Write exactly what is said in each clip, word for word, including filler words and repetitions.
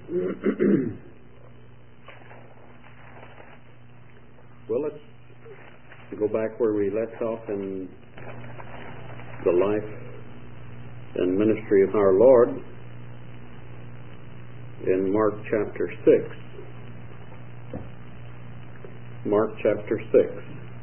Well, let's go back where we left off in the life and ministry of our Lord in Mark chapter six. Mark chapter six.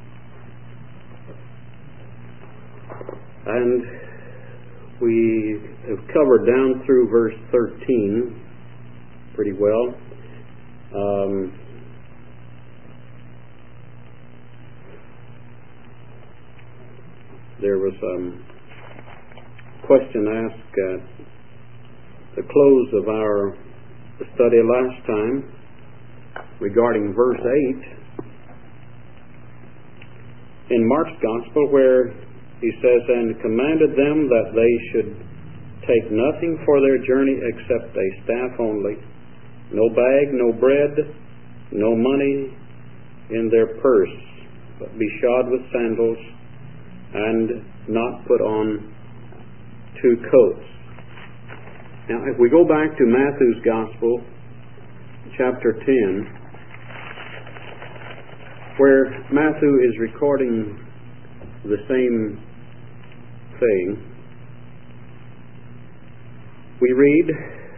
And we have covered down through verse thirteen pretty well. Um, there was a question asked at the close of our study last time regarding verse eight in Mark's Gospel, where he says, "And commanded them that they should take nothing for their journey except a staff only, no bag, no bread, no money in their purse, but be shod with sandals, and not put on two coats." Now, if we go back to Matthew's Gospel, chapter ten, where Matthew is recording the same thing, we read,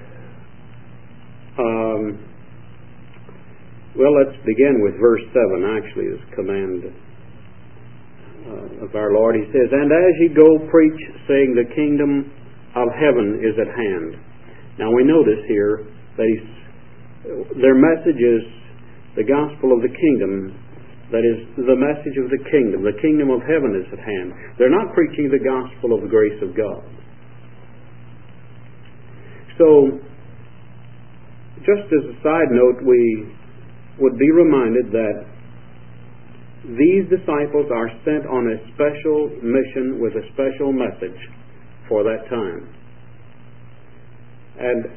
um, well, let's begin with verse seven, actually, is command uh, of our Lord. He says, "And as ye go, preach, saying, the kingdom of heaven is at hand." Now we notice here that he's, their message is the gospel of the kingdom. That is the message of the kingdom. The kingdom of heaven is at hand. They're not preaching the gospel of the grace of God. So, just as a side note, we would be reminded that these disciples are sent on a special mission with a special message for that time. And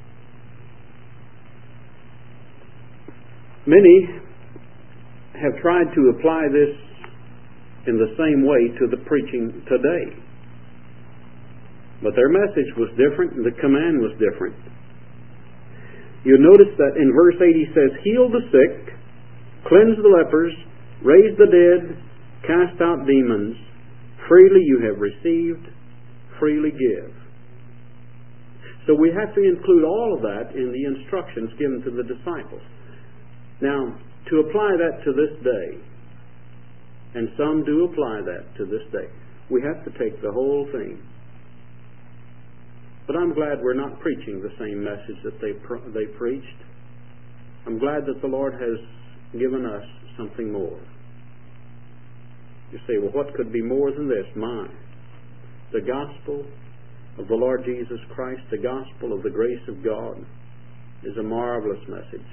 many have tried to apply this in the same way to the preaching today. But their message was different and the command was different. You notice that in verse eight he says, "Heal the sick, cleanse the lepers, raise the dead, cast out demons. Freely you have received, freely give." So we have to include all of that in the instructions given to the disciples. Now, to apply that to this day, and some do apply that to this day, we have to take the whole thing. But I'm glad we're not preaching the same message that they pr- they preached. I'm glad that the Lord has given us something more. You say, well, what could be more than this? Mine. The gospel of the Lord Jesus Christ, the gospel of the grace of God, is a marvelous message.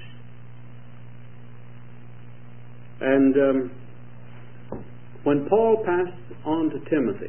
And um, when Paul passed on to Timothy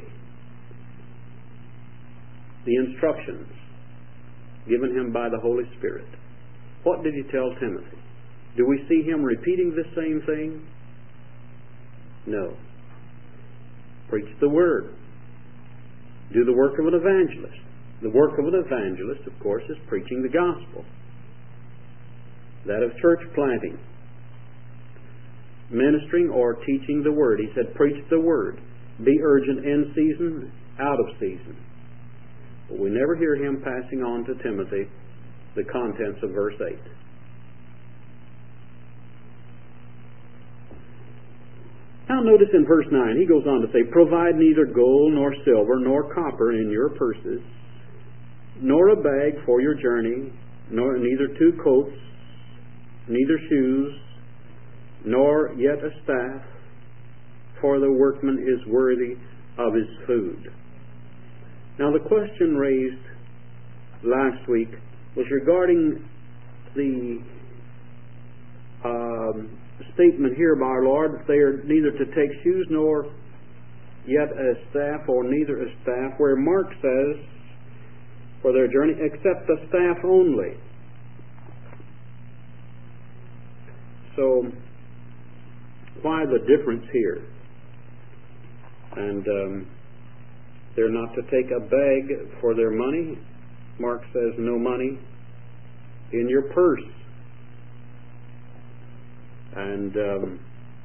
the instructions given him by the Holy Spirit, what did he tell Timothy? Do we see him repeating the same thing? No. Preach the Word. Do the work of an evangelist. The work of an evangelist, of course, is preaching the gospel. That of church planting. Ministering or teaching the Word. He said, preach the Word. Be urgent in season, out of season. But we never hear him passing on to Timothy the contents of verse eight. Now notice in verse nine, he goes on to say, "Provide neither gold nor silver nor copper in your purses, nor a bag for your journey, nor neither two coats, neither shoes, nor yet a staff, for the workman is worthy of his food." Now the question raised last week was regarding the um, statement here by our Lord that they are neither to take shoes nor yet a staff, or neither a staff, where Mark says for their journey, except a staff only. So why the difference here? And um, they're not to take a bag for their money. Mark says no money. in your purse. And um,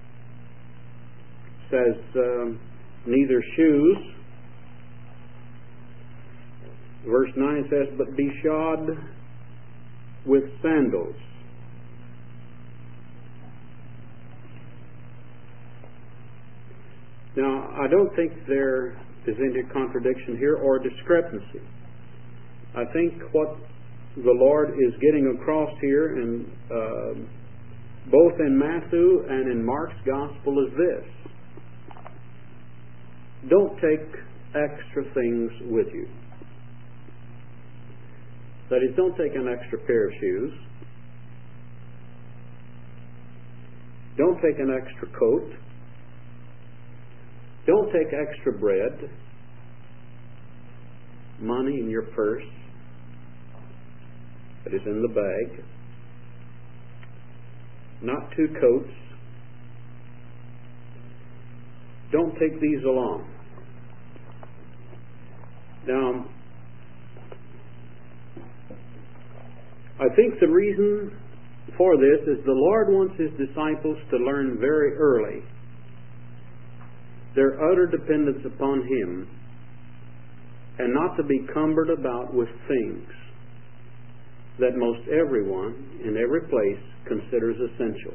says um, neither shoes. Verse nine says, but be shod with sandals. Now, I don't think there is any contradiction here or discrepancy. I think what the Lord is getting across here, in, uh, both in Matthew and in Mark's Gospel, is this. Don't take extra things with you. That is, don't take an extra pair of shoes. Don't take an extra coat. Don't take extra bread, money in your purse that is in the bag, not two coats. Don't take these along. Now, I think the reason for this is the Lord wants His disciples to learn very early their utter dependence upon Him, and not to be cumbered about with things that most everyone in every place considers essential.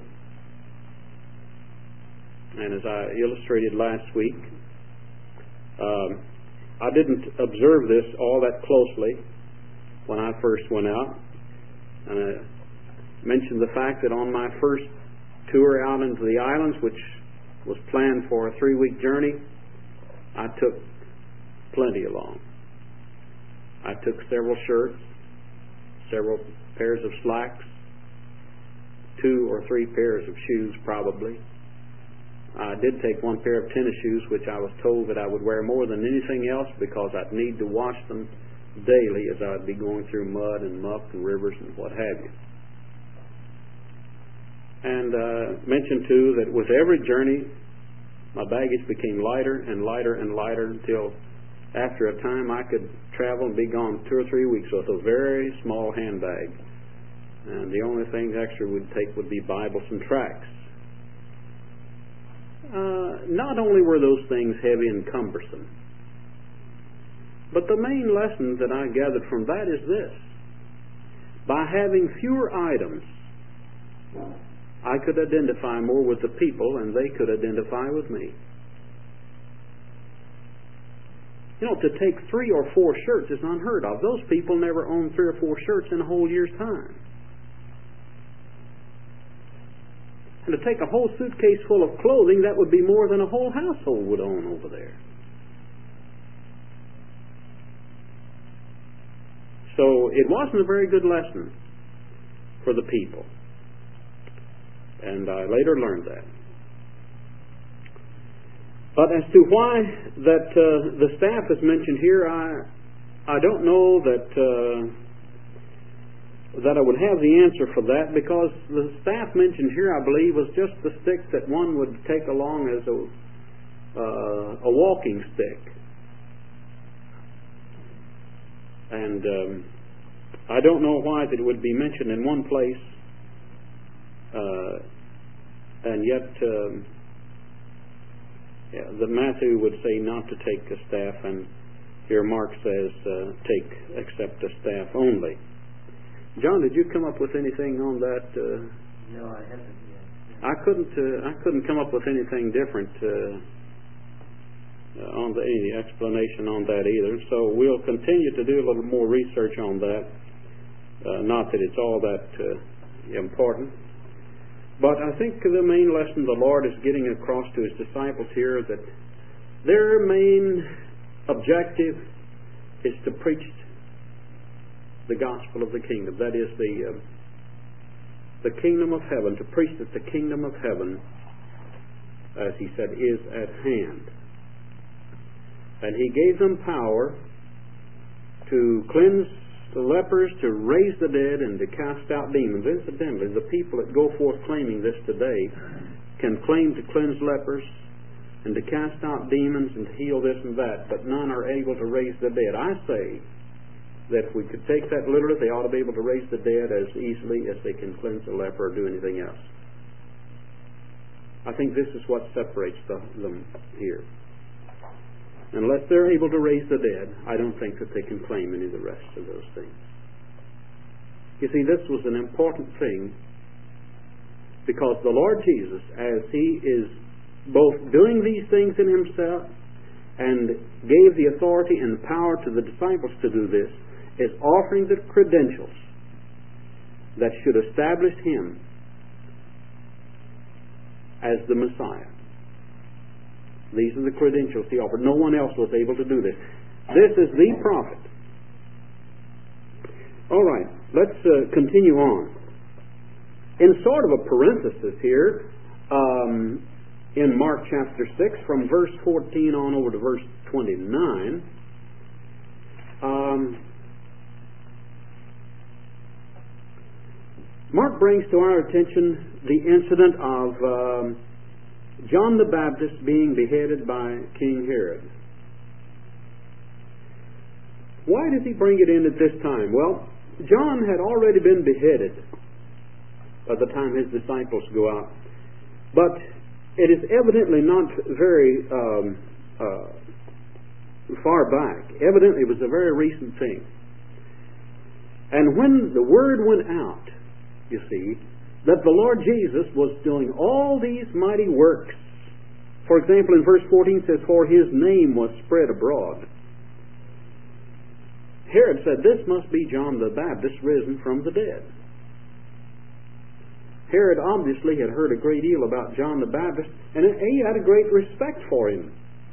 And as I illustrated last week, um, I didn't observe this all that closely when I first went out. And I mentioned the fact that on my first tour out into the islands, which was planned for a three-week journey, I took plenty along. I took several shirts, several pairs of slacks, two or three pairs of shoes probably. I did take one pair of tennis shoes, which I was told that I would wear more than anything else because I'd need to wash them daily as I'd be going through mud and muck and rivers and what have you. And uh, mentioned too that with every journey my baggage became lighter and lighter and lighter until after a time I could travel and be gone two or three weeks with a very small handbag. And the only things extra we'd take would be Bibles and tracts. Uh, not only were those things heavy and cumbersome, but the main lesson that I gathered from that is this. By having fewer items, I could identify more with the people and they could identify with me. You know, to take three or four shirts is unheard of. Those people never owned three or four shirts in a whole year's time. And to take a whole suitcase full of clothing, that would be more than a whole household would own over there. So it wasn't a very good lesson for the people. And I later learned that. But as to why that uh, the staff is mentioned here, I I don't know that uh, that I would have the answer for that, because the staff mentioned here, I believe, was just the stick that one would take along as a uh, a walking stick. And um, I don't know why that it would be mentioned in one place, uh, and yet um, yeah, the Matthew would say not to take a staff, and here Mark says uh, take except a staff only. John, did you come up with anything on that? Uh, no, I haven't yet. I couldn't. Uh, I couldn't come up with anything different uh, uh, on the, any explanation on that either. So we'll continue to do a little more research on that. Uh, not that it's all that uh, important, but I think the main lesson the Lord is getting across to His disciples here is that their main objective is to preach the gospel of the kingdom. That is the uh, the kingdom of heaven, to preach that the kingdom of heaven, as He said, is at hand. And He gave them power to cleanse the lepers, to raise the dead, and to cast out demons. Incidentally, the people that go forth claiming this today can claim to cleanse lepers and to cast out demons and to heal this and that, but none are able to raise the dead. I say that if we could take that literally, they ought to be able to raise the dead as easily as they can cleanse a leper or do anything else. I think this is what separates the, them here. Unless they're able to raise the dead, I don't think that they can claim any of the rest of those things. You see, this was an important thing because the Lord Jesus, as He is both doing these things in Himself and gave the authority and the power to the disciples to do this, is offering the credentials that should establish Him as the Messiah. These are the credentials He offered. No one else was able to do this. This is the prophet. All right, let's uh, continue on. In sort of a parenthesis here, um, in Mark chapter six, from verse fourteen on over to verse twenty-nine, um, Mark brings to our attention the incident of um, John the Baptist being beheaded by King Herod. Why does he bring it in at this time? Well, John had already been beheaded by the time his disciples go out. But it is evidently not very um, uh, far back. Evidently it was a very recent thing. And when the word went out, you see, that the Lord Jesus was doing all these mighty works. For example, in verse fourteen it says, "For His name was spread abroad." Herod said, "This must be John the Baptist risen from the dead." Herod obviously had heard a great deal about John the Baptist, and he had a great respect for him.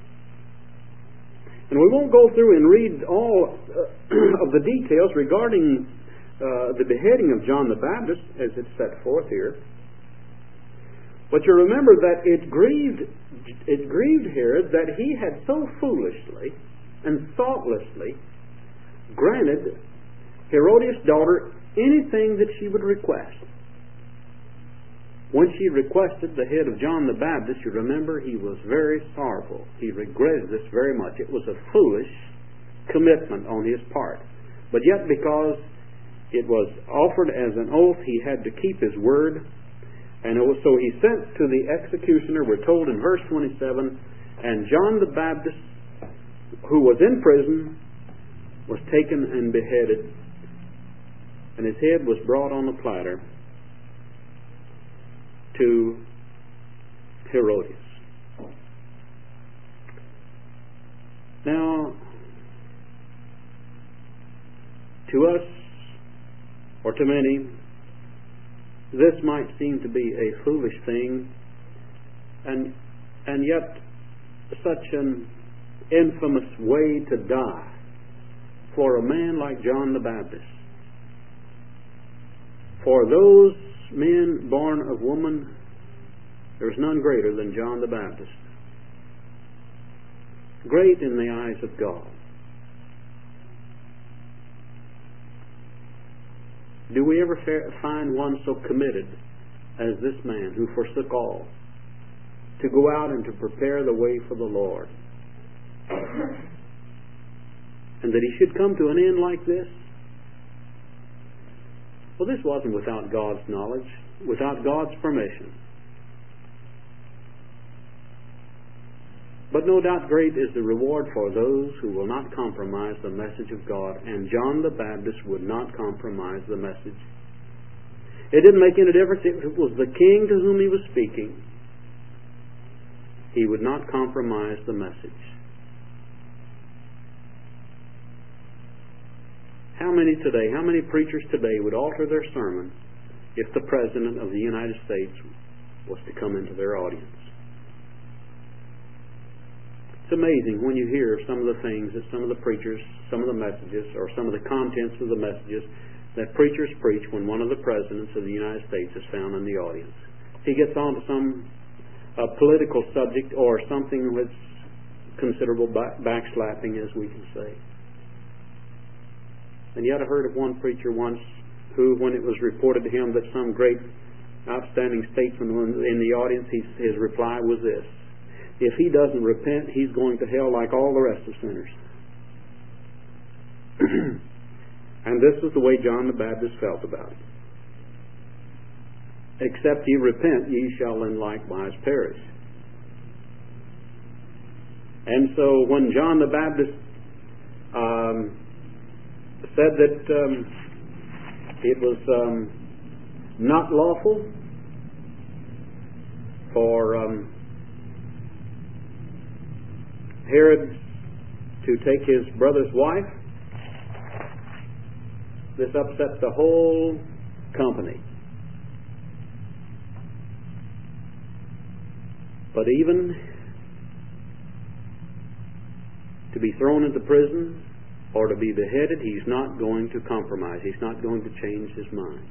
And we won't go through and read all uh, of the details regarding uh, the beheading of John the Baptist as it's set forth here. But you remember that it grieved, it grieved Herod that he had so foolishly and thoughtlessly granted Herodias' daughter anything that she would request. When she requested the head of John the Baptist, you remember, he was very sorrowful. He regretted this very much. It was a foolish commitment on his part. But yet, because it was offered as an oath, he had to keep his word. And so he sent to the executioner, we're told in verse twenty-seven, and John the Baptist, who was in prison, was taken and beheaded, and his head was brought on a platter to Herodias. Now, to us, or to many, this might seem to be a foolish thing, and and yet such an infamous way to die for a man like John the Baptist. For those men born of woman, there is none greater than John the Baptist. Great in the eyes of God. Do we ever find one so committed as this man who forsook all to go out and to prepare the way for the Lord? And that he should come to an end like this? Well, this wasn't without God's knowledge, without God's permission. But no doubt great is the reward for those who will not compromise the message of God, and John the Baptist would not compromise the message. It didn't make any difference if it was the king to whom he was speaking. He would not compromise the message. How many today, how many preachers today would alter their sermon if the President of the United States was to come into their audience? It's amazing when you hear some of the things that some of the preachers, some of the messages, or some of the contents of the messages that preachers preach when one of the presidents of the United States is found in the audience. He gets on to some uh, political subject or something with considerable back- backslapping, as we can say. And yet I heard of one preacher once who, when it was reported to him that some great outstanding statesman was in the audience, he, his reply was this: if he doesn't repent, he's going to hell like all the rest of sinners. And this is the way John the Baptist felt about it. Except ye repent, ye shall in likewise perish. And so when John the Baptist um, said that um, it was um, not lawful for um, Herod to take his brother's wife, this upset the whole company. But even to be thrown into prison or to be beheaded, he's not going to compromise. He's not going to change his mind.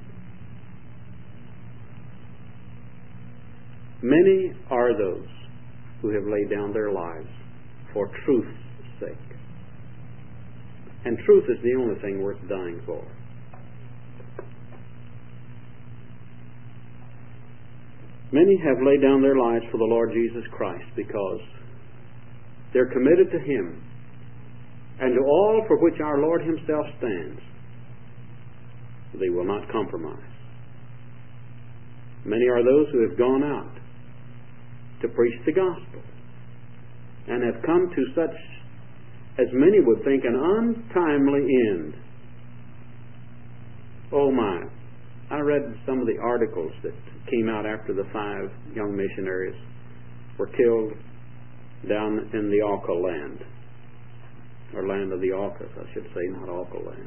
Many are those who have laid down their lives for truth's sake. And truth is the only thing worth dying for. Many have laid down their lives for the Lord Jesus Christ because they're committed to Him and to all for which our Lord Himself stands. They will not compromise. Many are those who have gone out to preach the gospel and have come to such, as many would think, an untimely end. Oh my. I read some of the articles that came out after the five young missionaries were killed down in the Auca land, or land of the Aucas, I should say, not Auca land.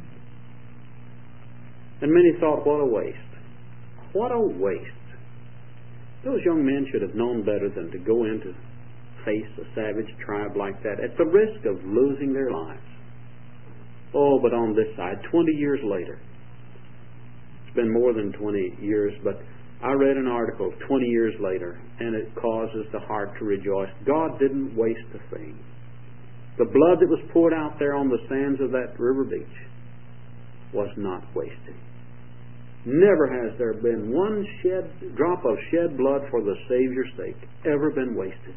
And many thought, what a waste. What a waste. Those young men should have known better than to go in to face a savage tribe like that at the risk of losing their lives. Oh, but on this side, twenty years later, it's been more than twenty years, but I read an article twenty years later, and it causes the heart to rejoice. God didn't waste a thing. The blood that was poured out there on the sands of that river beach was not wasted. Never has there been one shed drop of shed blood for the Savior's sake ever been wasted.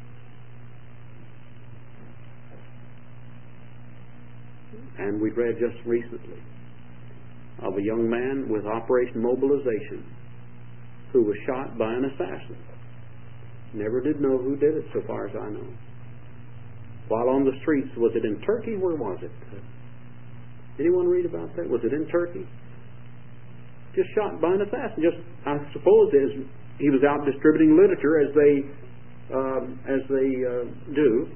And we read just recently of a young man with Operation Mobilization who was shot by an assassin. Never did know who did it, so far as I know. While on the streets, was it in Turkey? Where was it? Anyone read about that? Was it in Turkey? Just shot by an assassin. Just, I suppose, as he was out distributing literature, as they um, as they uh, do.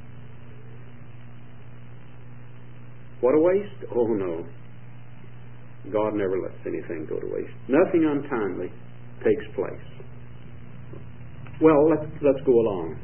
What a waste! Oh no. God never lets anything go to waste. Nothing untimely takes place. Well, let's, let's go along.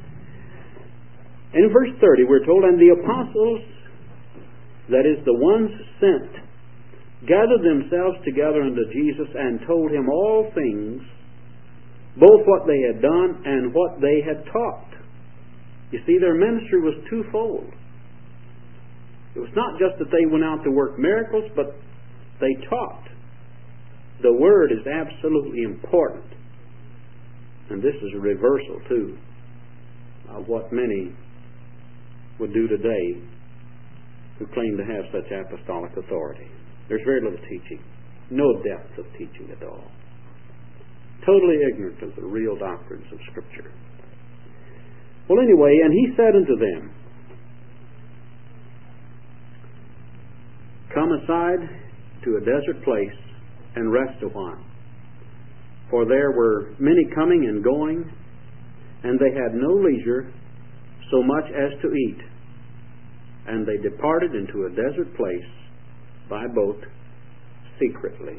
In verse thirty, we're told, and the apostles, that is, the ones sent, gathered themselves together unto Jesus and told Him all things, both what they had done and what they had taught. You see, their ministry was twofold. It was not just that they went out to work miracles, but they taught. The Word is absolutely important. And this is a reversal, too, of what many would do today who claim to have such apostolic authority. There's very little teaching. No depth of teaching at all. Totally ignorant of the real doctrines of Scripture. Well, anyway, and He said unto them, come aside to a desert place and rest a while. For there were many coming and going, and they had no leisure so much as to eat. And they departed into a desert place by boat secretly.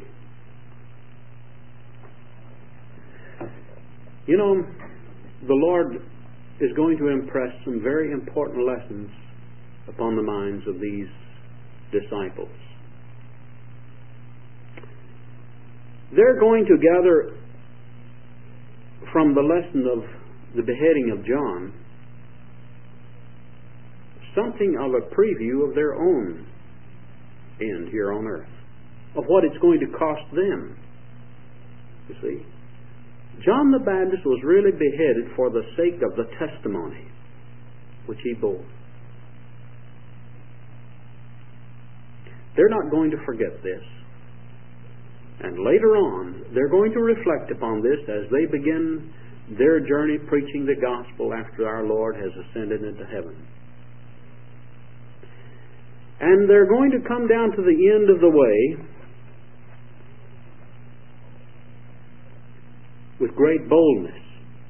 You know, the Lord is going to impress some very important lessons upon the minds of these disciples. They're going to gather from the lesson of the beheading of John something of a preview of their own end here on earth, of what it's going to cost them. You see, John the Baptist was really beheaded for the sake of the testimony which he bore. They're not going to forget this. And later on, they're going to reflect upon this as they begin their journey preaching the gospel after our Lord has ascended into heaven. And they're going to come down to the end of the way with great boldness,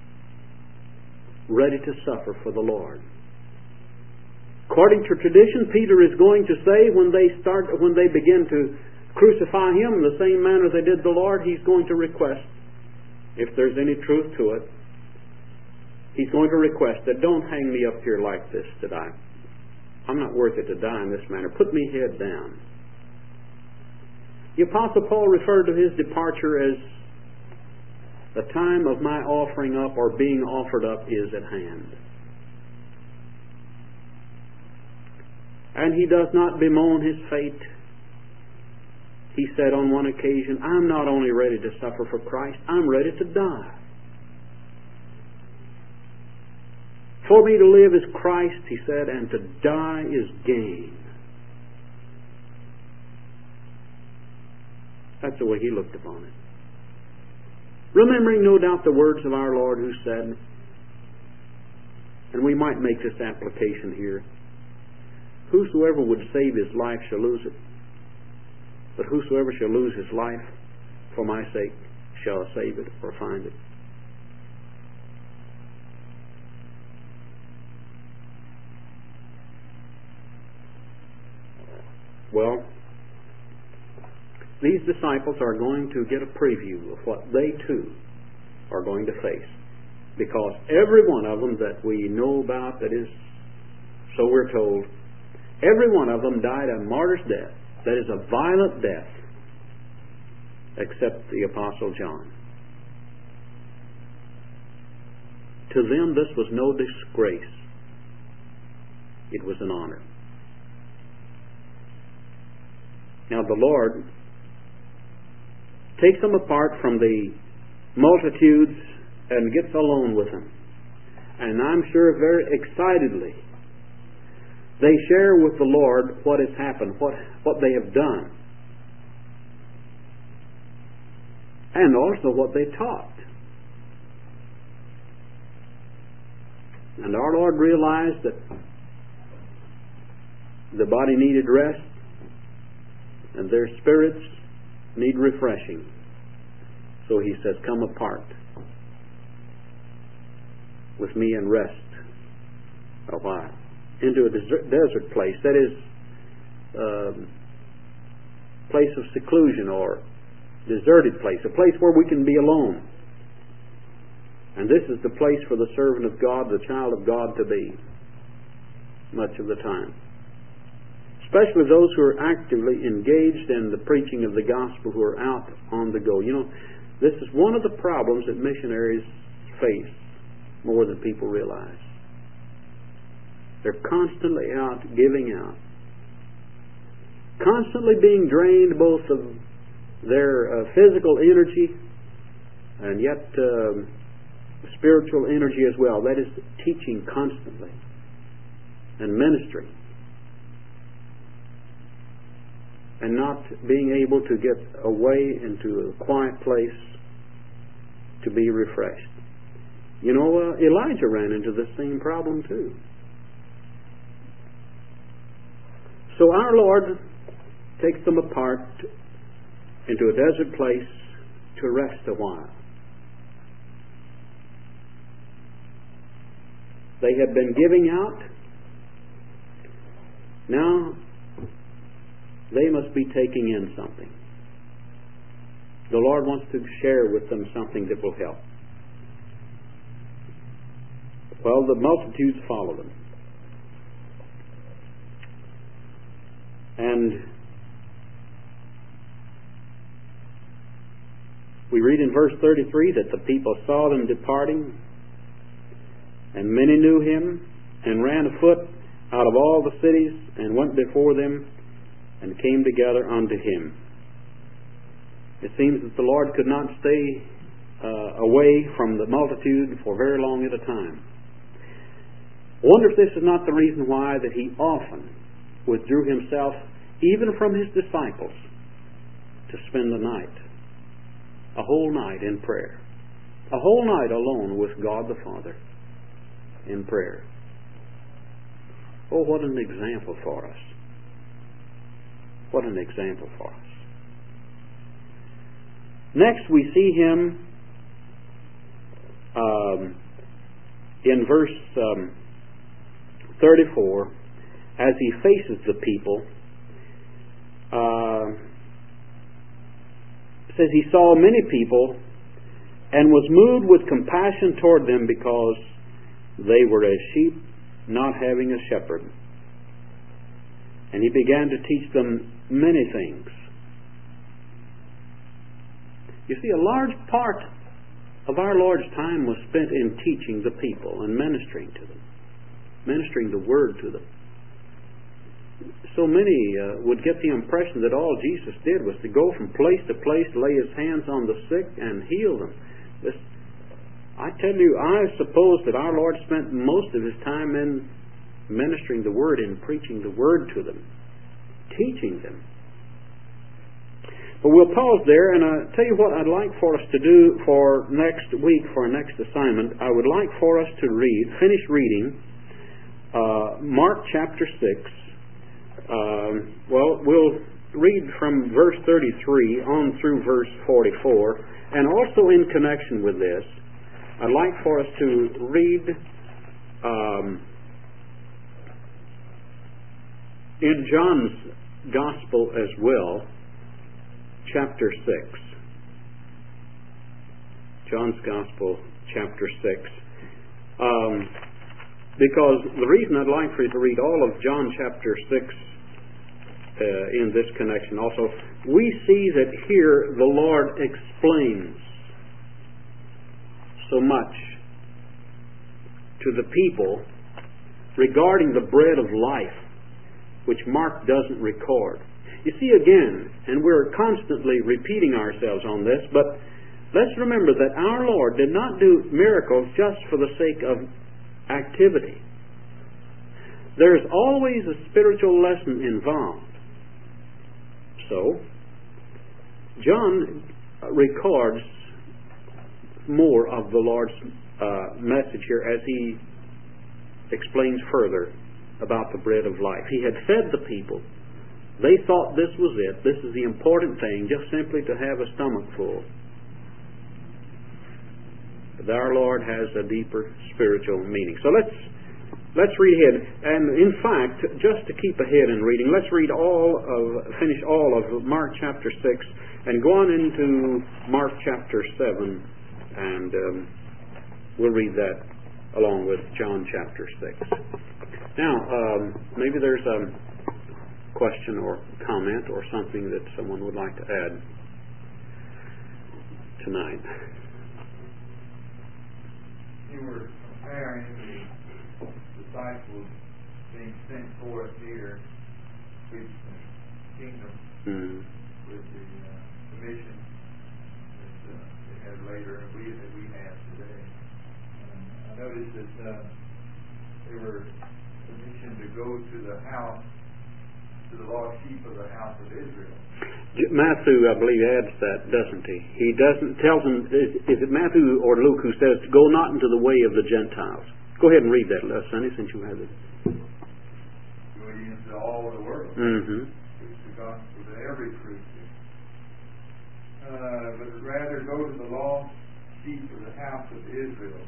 ready to suffer for the Lord. According to tradition, Peter is going to say when they start, when they begin to crucify him in the same manner they did the Lord, he's going to request, if there's any truth to it, he's going to request that don't hang me up here like this to die. I'm not worth it to die in this manner. Put me head down. The Apostle Paul referred to his departure as the time of my offering up or being offered up is at hand. And he does not bemoan his fate. He said on one occasion, I'm not only ready to suffer for Christ, I'm ready to die. For me to live is Christ, he said, and to die is gain. That's the way he looked upon it. Remembering, no doubt, the words of our Lord who said, and we might make this application here, whosoever would save his life shall lose it, but whosoever shall lose his life for my sake shall save it or find it. Well, these disciples are going to get a preview of what they too are going to face, because every one of them that we know about, that is, so we're told, every one of them died a martyr's death, that is a violent death, except the Apostle John. To them this was no disgrace. It was an honor. Now the Lord takes them apart from the multitudes and gets alone with them. And I'm sure very excitedly they share with the Lord what has happened, what, what they have done, and also what they taught. And our Lord realized that the body needed rest and their spirits need refreshing. So he says, come apart with me and rest a while. Into a desert, desert place, that is a place of seclusion or deserted place, a place where we can be alone. And this is the place for the servant of God, the child of God, to be much of the time. Especially those who are actively engaged in the preaching of the gospel, who are out on the go. You know, this is one of the problems that missionaries face more than people realize. They're constantly out giving out, constantly being drained both of their uh, physical energy and yet uh, spiritual energy as well. That is teaching constantly and ministry, and not being able to get away into a quiet place to be refreshed. You know, uh, Elijah ran into the same problem too. So our Lord takes them apart into a desert place to rest a while. They have been giving out. Now they must be taking in something. The Lord wants to share with them something that will help. Well, the multitudes follow them. And we read in verse thirty-three that the people saw them departing, and many knew him, and ran afoot out of all the cities, and went before them, and came together unto him. It seems that the Lord could not stay uh, away from the multitude for very long at a time. I wonder if this is not the reason why that he often withdrew himself even from His disciples, to spend the night, a whole night in prayer. A whole night alone with God the Father in prayer. Oh, what an example for us. What an example for us. Next we see Him um, in verse um, thirty-four, as He faces the people. Uh, it says He saw many people and was moved with compassion toward them because they were as sheep not having a shepherd. And He began to teach them many things. You see, a large part of our Lord's time was spent in teaching the people and ministering to them, ministering the Word to them. So many uh, would get the impression that all Jesus did was to go from place to place, lay His hands on the sick, and heal them. This, I tell you, I suppose that our Lord spent most of His time in ministering the Word, in preaching the Word to them, teaching them. But we'll pause there, and I'll tell you what I'd like for us to do for next week, for our next assignment. I would like for us to read, finish reading, uh, Mark chapter six. Um, well, we'll read from verse thirty-three on through verse forty-four, and also in connection with this, I'd like for us to read um, in John's Gospel as well, chapter six. John's Gospel, chapter six. Um, because the reason I'd like for you to read all of John chapter six Uh, in this connection also, we see that here the Lord explains so much to the people regarding the bread of life, which Mark doesn't record. You see, again, and we're constantly repeating ourselves on this, but let's remember that our Lord did not do miracles just for the sake of activity. There's always a spiritual lesson involved. So, John records more of the Lord's uh, message here as he explains further about the bread of life. He had fed the people. They thought this was it. This is the important thing, just simply to have a stomach full. But our Lord has a deeper spiritual meaning. So let's Let's read ahead. And in fact, just to keep ahead in reading, let's read all of, finish all of Mark chapter six and go on into Mark chapter seven, and um, we'll read that along with John chapter six. Now, um, maybe there's a question or comment or something that someone would like to add tonight. You were comparing the disciples being sent forth here to preach the kingdom mm. with the uh, commission that uh, they had later and we, that we have today. Um, I noticed that uh, they were commissioned to go to the house, to the lost sheep of the house of Israel. Matthew, I believe, adds that, doesn't he? He doesn't tells them. Is, is it Matthew or Luke who says, "Go not into the way of the Gentiles"? Go ahead and read that, Les, Sonny, since you have it. Go into all the world. Mm-hmm. Preach the gospel to every creature. Uh, but rather go to the lost sheep of the house of Israel.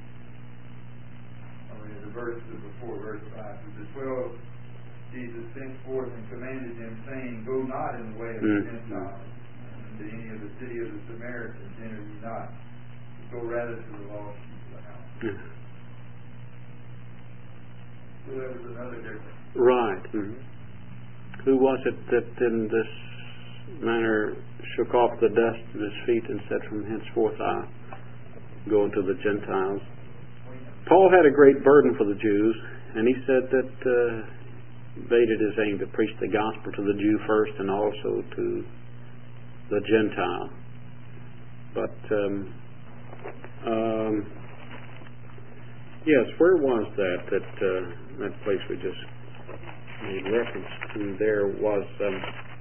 I mean, the verse before, verse five. The twelve Jesus sent forth and commanded them, saying, "Go not in the way of the mm-hmm. Gentiles, and into any of the city of the Samaritans enter ye not, but go rather to the lost sheep of the house." Mm-hmm. So there was another difference. Right. Mm-hmm. Who was it that in this manner shook off the dust of his feet and said, "From henceforth I go into the Gentiles"? Paul had a great burden for the Jews, and he said that uh, made it his aim to preach the gospel to the Jew first and also to the Gentile. But um, um, yes, where was that? That uh, that place we just made reference to there was um,